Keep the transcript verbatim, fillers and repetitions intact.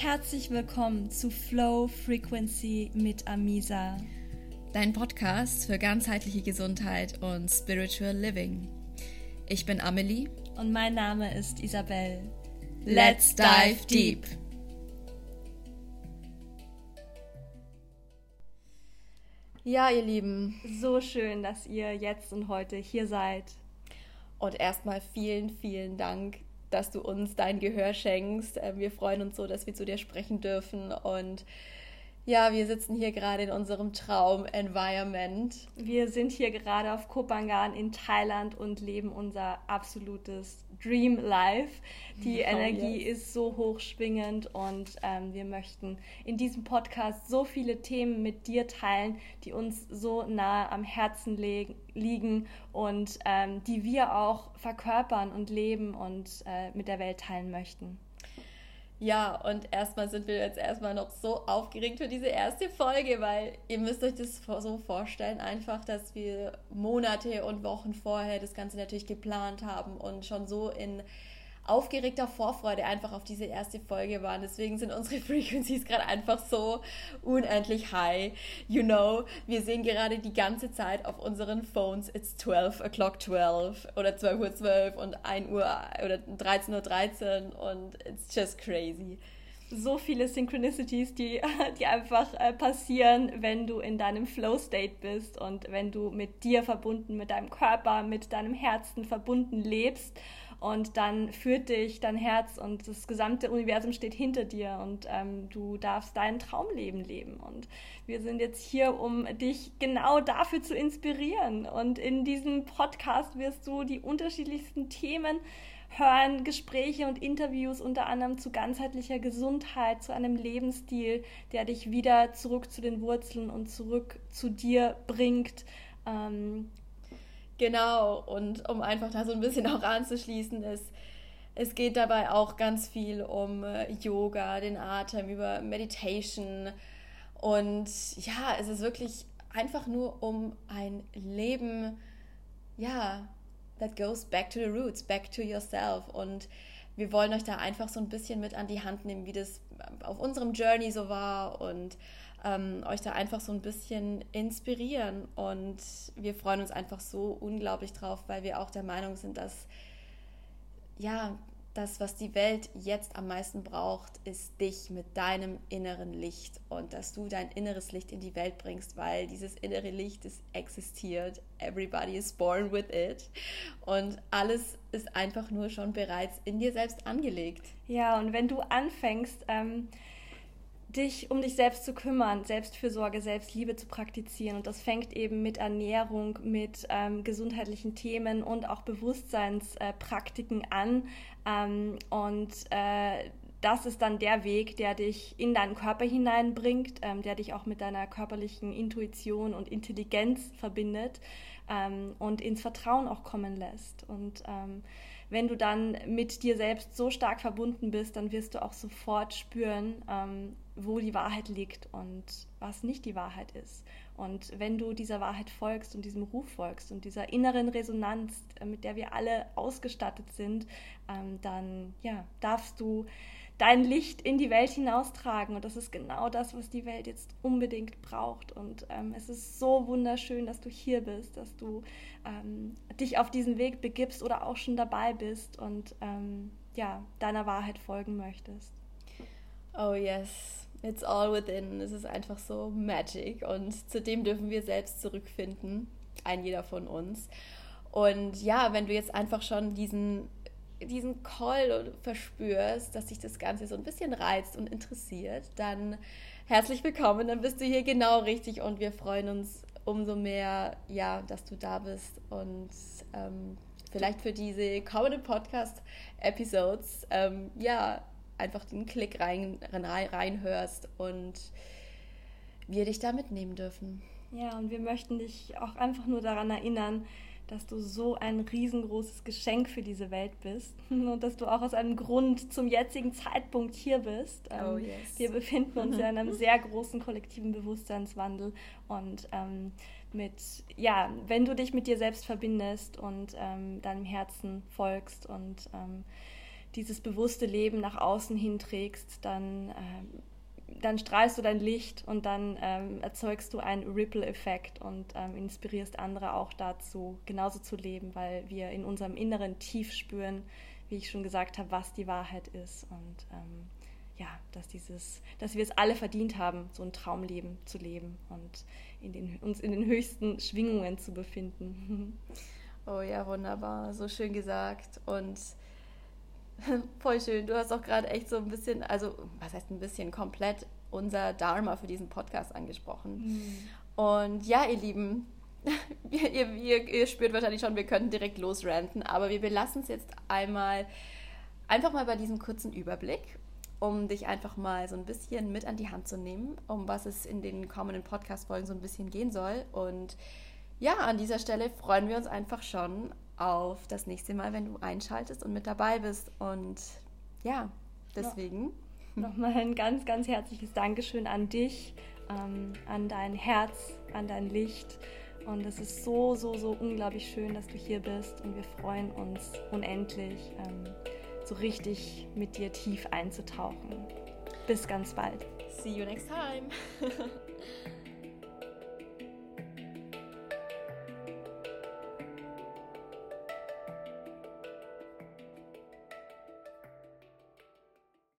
Herzlich willkommen zu Flow Frequency mit Amisa. Dein Podcast für ganzheitliche Gesundheit und Spiritual Living. Ich bin Amelie. Und mein Name ist Isabel. Let's dive deep! Ja, ihr Lieben. So schön, dass ihr jetzt und heute hier seid. Und erstmal vielen, vielen Dank, dass du uns dein Gehör schenkst. Wir freuen uns so, dass wir zu dir sprechen dürfen. Und ja, wir sitzen hier gerade in unserem Traum-Environment. Wir sind hier gerade auf Koh Phangan in Thailand und leben unser absolutes Dream Life. Die oh, Energie yes. ist so hochschwingend und ähm, wir möchten in diesem Podcast so viele Themen mit dir teilen, die uns so nahe am Herzen le- liegen und ähm, die wir auch verkörpern und leben und äh, mit der Welt teilen möchten. Ja, und erstmal sind wir jetzt erstmal noch so aufgeregt für diese erste Folge, weil ihr müsst euch das so vorstellen, einfach, dass wir Monate und Wochen vorher das Ganze natürlich geplant haben und schon so in aufgeregter Vorfreude einfach auf diese erste Folge waren. Deswegen sind unsere Frequencies gerade einfach so unendlich high. You know, wir sehen gerade die ganze Zeit auf unseren Phones, it's twelve o'clock twelve oder zwölf Uhr zwölf und ein Uhr oder dreizehn Uhr dreizehn und it's just crazy. So viele Synchronicities, die, die einfach äh, passieren, wenn du in deinem Flow-State bist und wenn du mit dir verbunden, mit deinem Körper, mit deinem Herzen verbunden lebst. Und dann führt dich dein Herz und das gesamte Universum steht hinter dir und ähm, du darfst dein Traumleben leben. Und wir sind jetzt hier, um dich genau dafür zu inspirieren. Und in diesem Podcast wirst du die unterschiedlichsten Themen hören, Gespräche und Interviews unter anderem zu ganzheitlicher Gesundheit, zu einem Lebensstil, der dich wieder zurück zu den Wurzeln und zurück zu dir bringt. Ähm, Genau, und um einfach da so ein bisschen auch anzuschließen, es, es geht dabei auch ganz viel um Yoga, den Atem, über Meditation und ja, es ist wirklich einfach nur um ein Leben, ja, that goes back to the roots, back to yourself und wir wollen euch da einfach so ein bisschen mit an die Hand nehmen, wie das auf unserem Journey so war und Ähm, euch da einfach so ein bisschen inspirieren und wir freuen uns einfach so unglaublich drauf, weil wir auch der Meinung sind, dass ja, das, was die Welt jetzt am meisten braucht, ist dich mit deinem inneren Licht und dass du dein inneres Licht in die Welt bringst, weil dieses innere Licht, das existiert, everybody is born with it und alles ist einfach nur schon bereits in dir selbst angelegt. Ja, und wenn du anfängst, ähm dich um dich selbst zu kümmern, Selbstfürsorge, Selbstliebe zu praktizieren. Und das fängt eben mit Ernährung, mit ähm, gesundheitlichen Themen und auch Bewusstseinspraktiken äh, an. Ähm, und äh, das ist dann der Weg, der dich in deinen Körper hineinbringt, ähm, der dich auch mit deiner körperlichen Intuition und Intelligenz verbindet ähm, und ins Vertrauen auch kommen lässt. Und ähm, wenn du dann mit dir selbst so stark verbunden bist, dann wirst du auch sofort spüren, ähm, wo die Wahrheit liegt und was nicht die Wahrheit ist. Und wenn du dieser Wahrheit folgst und diesem Ruf folgst und dieser inneren Resonanz, mit der wir alle ausgestattet sind, ähm, dann ja, darfst du dein Licht in die Welt hinaustragen. Und das ist genau das, was die Welt jetzt unbedingt braucht. Und ähm, es ist so wunderschön, dass du hier bist, dass du ähm, dich auf diesen Weg begibst oder auch schon dabei bist und ähm, ja, deiner Wahrheit folgen möchtest. Oh yes, it's all within. Es ist einfach so magic und zu dem dürfen wir selbst zurückfinden, ein jeder von uns. Und ja, wenn du jetzt einfach schon diesen, diesen Call verspürst, dass dich das Ganze so ein bisschen reizt und interessiert, dann herzlich willkommen, dann bist du hier genau richtig und wir freuen uns umso mehr, ja, dass du da bist und ähm, vielleicht für diese kommenden Podcast-Episodes, ähm, ja, einfach den Klick rein, rein, reinhörst und wir dich da mitnehmen dürfen. Ja, und wir möchten dich auch einfach nur daran erinnern, dass du so ein riesengroßes Geschenk für diese Welt bist und dass du auch aus einem Grund zum jetzigen Zeitpunkt hier bist. Oh, yes. Wir befinden uns in einem sehr großen kollektiven Bewusstseinswandel und ähm, mit, ja, wenn du dich mit dir selbst verbindest und ähm, deinem Herzen folgst und ähm, dieses bewusste Leben nach außen hinträgst, dann, ähm, dann strahlst du dein Licht und dann ähm, erzeugst du einen Ripple-Effekt und ähm, inspirierst andere auch dazu, genauso zu leben, weil wir in unserem Inneren tief spüren, wie ich schon gesagt habe, was die Wahrheit ist und ähm, ja, dass, dieses, dass wir es alle verdient haben, so ein Traumleben zu leben und in den, uns in den höchsten Schwingungen zu befinden. Oh ja, wunderbar, so schön gesagt und voll schön. Du hast auch gerade echt so ein bisschen, also was heißt ein bisschen, komplett unser Dharma für diesen Podcast angesprochen. Mhm. Und ja, ihr Lieben, ihr, ihr, ihr spürt wahrscheinlich schon, wir könnten direkt losranten, aber wir belassen es jetzt einmal, einfach mal bei diesem kurzen Überblick, um dich einfach mal so ein bisschen mit an die Hand zu nehmen, um was es in den kommenden Podcast-Folgen so ein bisschen gehen soll. Und ja, an dieser Stelle freuen wir uns einfach schon auf das nächste Mal, wenn du einschaltest und mit dabei bist. Und ja, deswegen. Ja. Nochmal ein ganz, ganz herzliches Dankeschön an dich, ähm, an dein Herz, an dein Licht. Und es ist so, so, so unglaublich schön, dass du hier bist. Und wir freuen uns unendlich, ähm, so richtig mit dir tief einzutauchen. Bis ganz bald. See you next time.